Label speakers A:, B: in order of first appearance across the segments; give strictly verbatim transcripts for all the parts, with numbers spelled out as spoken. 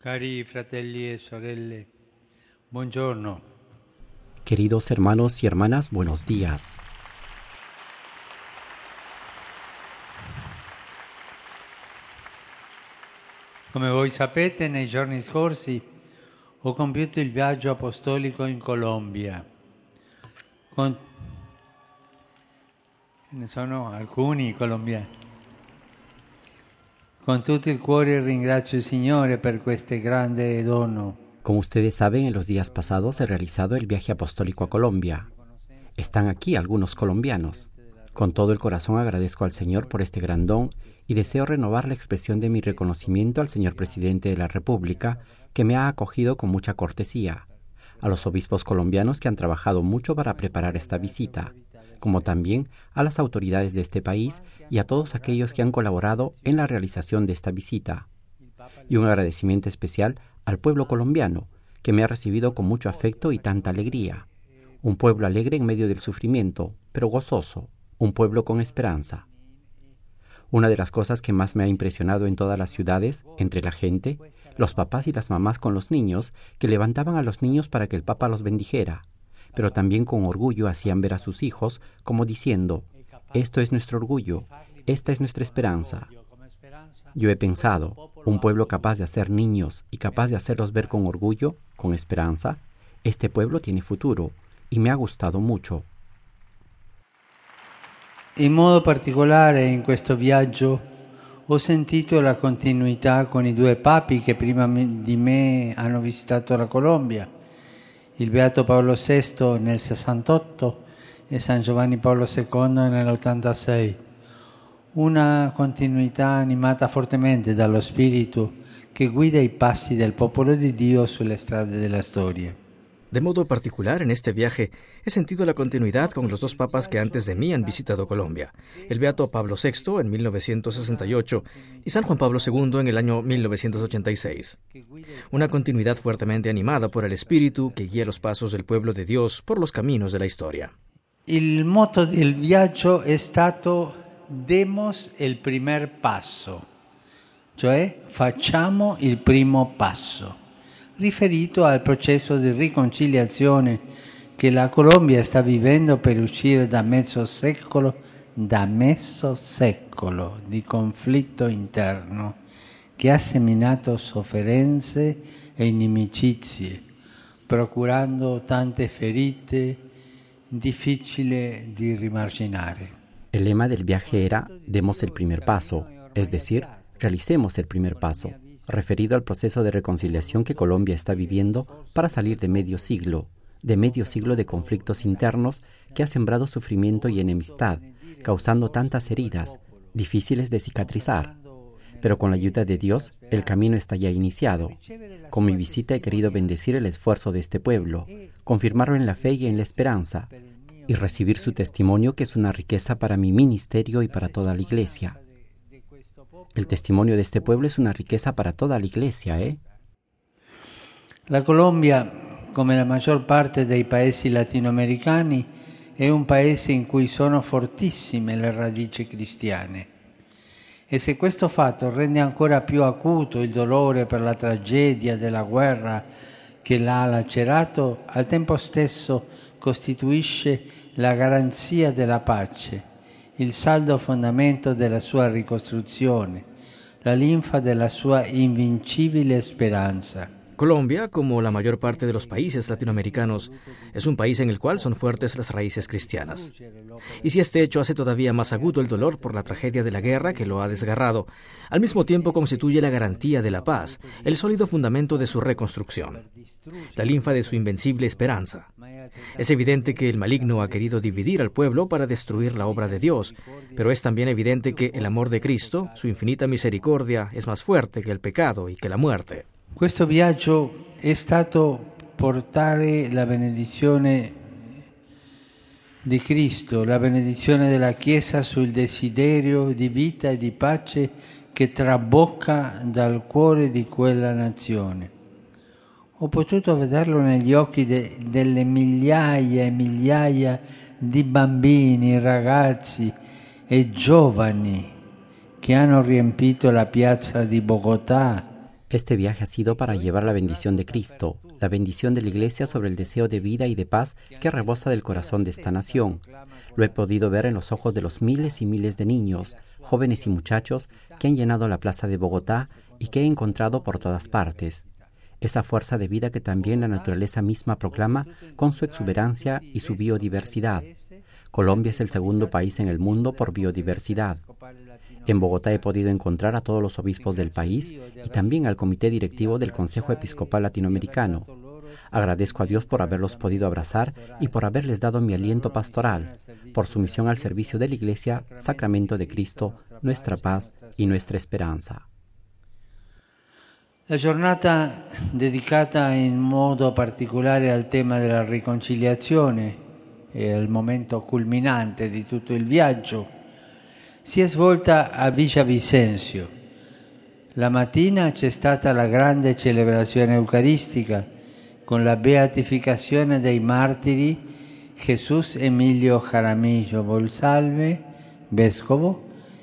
A: Cari fratelli e sorelle, buongiorno.
B: Queridos hermanos y hermanas, buenos días.
A: Come voi sapete, nei giorni scorsi ho compiuto il viaggio apostolico in Colombia. Con... Ne sono alcuni colombiani. Con tutto il cuore ringrazio il Signore per questo grande dono.
B: Como ustedes saben, en los días pasados he realizado el viaje apostólico a Colombia. Están aquí algunos colombianos. Con todo el corazón agradezco al Señor por este gran don y deseo renovar la expresión de mi reconocimiento al señor Presidente de la República, que me ha acogido con mucha cortesía, a los obispos colombianos que han trabajado mucho para preparar esta visita, como también a las autoridades de este país y a todos aquellos que han colaborado en la realización de esta visita. Y un agradecimiento especial al pueblo colombiano, que me ha recibido con mucho afecto y tanta alegría. Un pueblo alegre en medio del sufrimiento, pero gozoso, un pueblo con esperanza. Una de las cosas que más me ha impresionado en todas las ciudades, entre la gente, los papás y las mamás con los niños, que levantaban a los niños para que el Papa los bendijera, pero también con orgullo hacían ver a sus hijos como diciendo, esto es nuestro orgullo, esta es nuestra esperanza. Yo he pensado, un pueblo capaz de hacer niños y capaz de hacerlos ver con orgullo, con esperanza, este pueblo tiene futuro y me ha gustado mucho.
A: In modo particolare in questo viaggio ho sentito la continuità con i due papi che prima di me hanno visitato la Colombia, il Beato Paolo sesto nel sessantotto e San Giovanni Paolo secondo nell'ottantasei. Una continuità animata fortemente dallo Spirito che guida i passi del popolo di Dio sulle strade della storia.
C: De modo particular, en este viaje he sentido la continuidad con los dos papas que antes de mí han visitado Colombia, el Beato Pablo sexto en mil novecientos sesenta y ocho y San Juan Pablo segundo en el año mil novecientos ochenta y seis. Una continuidad fuertemente animada por el Espíritu que guía los pasos del pueblo de Dios por los caminos de la historia.
A: Il motto del viaggio è stato «Demos el primer passo», cioè facciamo il primo passo, riferito al processo di riconciliazione che la Colombia sta vivendo per uscire da mezzo secolo, da mezzo secolo di conflitto interno che ha seminato sofferenze e inimicizie, procurando tante ferite difficili di rimarginare.
B: El lema del viaje era «Demos el primer paso», es decir, realicemos el primer paso, referido al proceso de reconciliación que Colombia está viviendo para salir de medio siglo, de medio siglo de conflictos internos que ha sembrado sufrimiento y enemistad, causando tantas heridas, difíciles de cicatrizar. Pero con la ayuda de Dios, el camino está ya iniciado. Con mi visita he querido bendecir el esfuerzo de este pueblo, confirmarlo en la fe y en la esperanza, y recibir su testimonio, que es una riqueza para mi ministerio y para toda la Iglesia. El testimonio de este pueblo es una riqueza para toda la Iglesia, ¿eh?
A: La Colombia, come la maggior parte dei paesi latinoamericani, è un paese in cui sono fortissime le radici cristiane. E se questo fatto rende ancora più acuto il dolore per la tragedia della guerra che l'ha lacerato, al tempo stesso costituisce la garanzia della pace, il saldo fondamento della sua ricostruzione, la linfa della sua invincibile speranza.
C: Colombia, como la mayor parte de los países latinoamericanos, es un país en el cual son fuertes las raíces cristianas. Y si este hecho hace todavía más agudo el dolor por la tragedia de la guerra que lo ha desgarrado, al mismo tiempo constituye la garantía de la paz, el sólido fundamento de su reconstrucción, la linfa de su invencible esperanza. Es evidente que el maligno ha querido dividir al pueblo para destruir la obra de Dios, pero es también evidente que el amor de Cristo, su infinita misericordia, es más fuerte que el pecado y que la muerte.
A: Questo viaggio è stato portare la benedizione di Cristo, la benedizione della Chiesa sul desiderio di vita e di pace che trabocca dal cuore di quella nazione. Ho potuto vederlo negli occhi de, delle migliaia e migliaia di bambini, ragazzi e giovani che hanno riempito la piazza di Bogotà
B: Este viaje ha sido para llevar la bendición de Cristo, la bendición de la Iglesia sobre el deseo de vida y de paz que rebosa del corazón de esta nación. Lo he podido ver en los ojos de los miles y miles de niños, jóvenes y muchachos que han llenado la plaza de Bogotá y que he encontrado por todas partes. Esa fuerza de vida que también la naturaleza misma proclama con su exuberancia y su biodiversidad. Colombia es el segundo país en el mundo por biodiversidad. En Bogotá he podido encontrar a todos los obispos del país y también al comité directivo del Consejo Episcopal Latinoamericano. Agradezco a Dios por haberlos podido abrazar y por haberles dado mi aliento pastoral, por su misión al servicio de la Iglesia, Sacramento de Cristo, nuestra paz y nuestra esperanza.
A: La giornata dedicata in modo particolare al tema della riconciliazione e al momento culminante di tutto il viaggio si è svolta a Villavicencio. La mattina c'è stata la grande celebrazione eucaristica con la beatificazione dei martiri Jesús Emilio Jaramillo Monsalve, vescovo,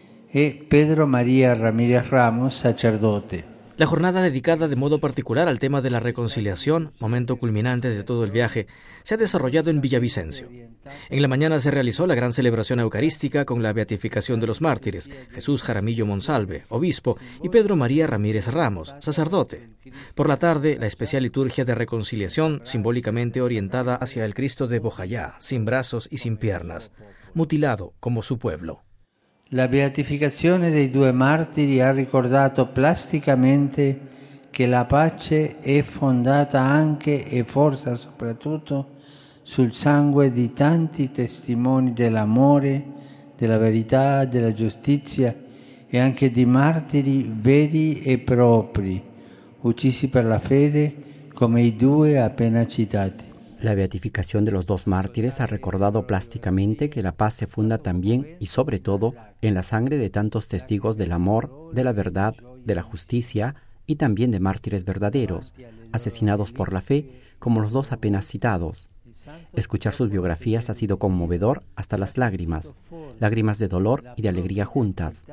A: e Pedro María Ramírez Ramos, sacerdote.
C: La jornada dedicada de modo particular al tema de la reconciliación, momento culminante de todo el viaje, se ha desarrollado en Villavicencio. En la mañana se realizó la gran celebración eucarística con la beatificación de los mártires, Jesús Jaramillo Monsalve, obispo, y Pedro María Ramírez Ramos, sacerdote. Por la tarde, la especial liturgia de reconciliación, simbólicamente orientada hacia el Cristo de Bojayá, sin brazos y sin piernas, mutilado como su pueblo.
A: La beatificazione dei due martiri ha ricordato plasticamente che la pace è fondata anche e forse soprattutto sul sangue di tanti testimoni dell'amore, della verità, della giustizia e anche di martiri veri e propri, uccisi per la fede come i due appena citati.
B: La beatificación de los dos mártires ha recordado plásticamente que la paz se funda también y sobre todo en la sangre de tantos testigos del amor, de la verdad, de la justicia y también de mártires verdaderos, asesinados por la fe, como los dos apenas citados. Escuchar sus biografías ha sido conmovedor hasta las lágrimas, lágrimas de dolor y de alegría juntas.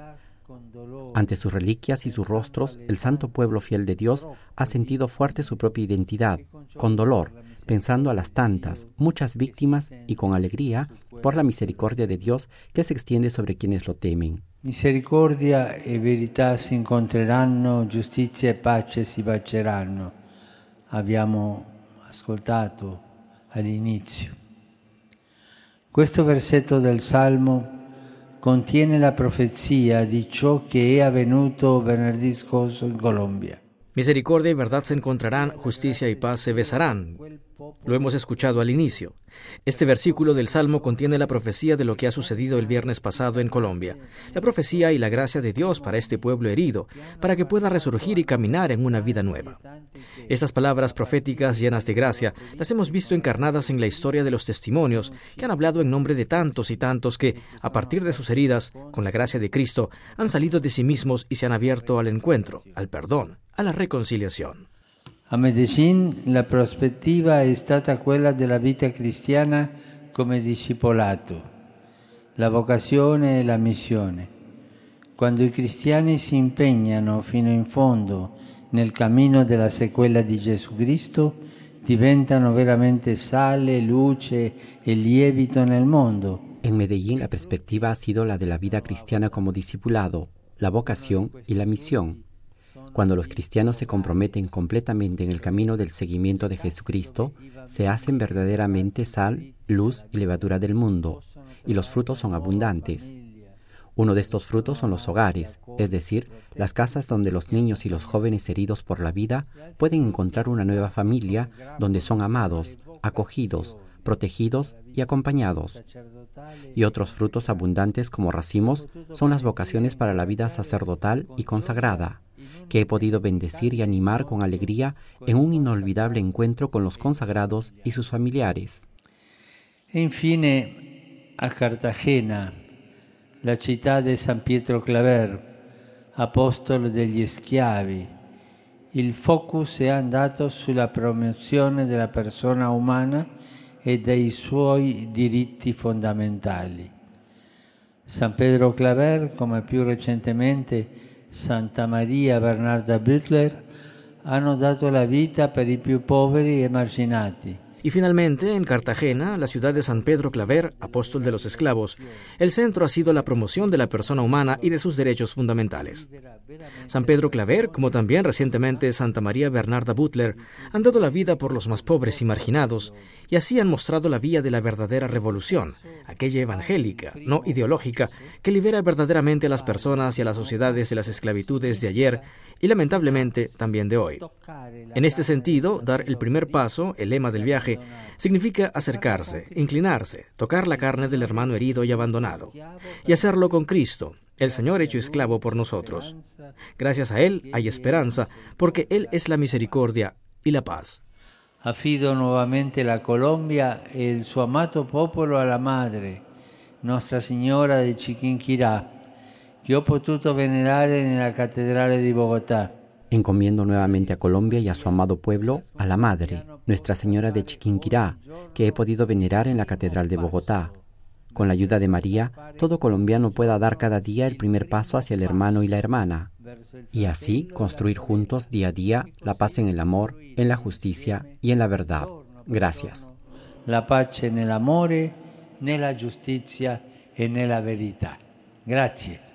B: Ante sus reliquias y sus rostros, el santo pueblo fiel de Dios ha sentido fuerte su propia identidad, con dolor, pensando a las tantas, muchas víctimas y con alegría por la misericordia de Dios que se extiende sobre quienes lo temen.
A: Misericordia e verità si incontreranno, giustizia e pace si baceranno. Abbiamo ascoltato all'inizio. Questo versetto del Salmo contiene la profezia di ciò che è avvenuto venerdì scorso in Colombia.
C: Misericordia y verdad se encontrarán, justicia y paz se besarán. Lo hemos escuchado al inicio. Este versículo del Salmo contiene la profecía de lo que ha sucedido el viernes pasado en Colombia. La profecía y la gracia de Dios para este pueblo herido, para que pueda resurgir y caminar en una vida nueva. Estas palabras proféticas llenas de gracia las hemos visto encarnadas en la historia de los testimonios que han hablado en nombre de tantos y tantos que, a partir de sus heridas, con la gracia de Cristo, han salido de sí mismos y se han abierto al encuentro, al perdón, a la reconciliación.
A: A Medellín la prospettiva è stata quella della vita cristiana come discepolato, la vocazione e la missione. Quando i cristiani si impegnano fino in fondo nel cammino della sequela di Gesù Cristo, diventano veramente sale, luce e lievito nel mondo.
B: En Medellín la perspectiva ha sido la de la vida cristiana como discipulado, la vocación y la misión. Cuando los cristianos se comprometen completamente en el camino del seguimiento de Jesucristo, se hacen verdaderamente sal, luz y levadura del mundo, y los frutos son abundantes. Uno de estos frutos son los hogares, es decir, las casas donde los niños y los jóvenes heridos por la vida pueden encontrar una nueva familia donde son amados, acogidos, protegidos y acompañados. Y otros frutos abundantes como racimos son las vocaciones para la vida sacerdotal y consagrada, que he podido bendecir y animar con alegría en un inolvidable encuentro con los consagrados y sus familiares.
A: E infine a Cartagena, la città di San Pietro Claver, apostolo degli schiavi, il focus è andato sulla promozione della persona umana e dei suoi diritti fondamentali. San Pedro Claver, come più recentemente Santa Maria Bernarda Butler hanno dato la vita per i più poveri e emarginati.
C: Y finalmente, en Cartagena, la ciudad de San Pedro Claver, apóstol de los esclavos, el centro ha sido la promoción de la persona humana y de sus derechos fundamentales. San Pedro Claver, como también recientemente Santa María Bernarda Butler, han dado la vida por los más pobres y marginados, y así han mostrado la vía de la verdadera revolución, aquella evangélica, no ideológica, que libera verdaderamente a las personas y a las sociedades de las esclavitudes de ayer y lamentablemente también de hoy. En este sentido, dar el primer paso, el lema del viaje, significa acercarse, inclinarse, tocar la carne del hermano herido y abandonado, y hacerlo con Cristo, el Señor hecho esclavo por nosotros. Gracias a Él hay esperanza, porque Él es la misericordia y la paz.
A: Affido nuovamente la Colombia e il suo amato popolo alla Madre, Nostra Signora di Chiquinquirá, que ho potuto venerare nella cattedrale di Bogotá.
B: Encomiendo nuevamente a Colombia y a su amado pueblo a la Madre, Nuestra Señora de Chiquinquirá, que he podido venerar en la Catedral de Bogotá. Con la ayuda de María, todo colombiano pueda dar cada día el primer paso hacia el hermano y la hermana, y así construir juntos día a día la paz en el amor, en la justicia y en la verdad. Gracias.
A: La pace nell'amore, nella giustizia e nella verità. Grazie.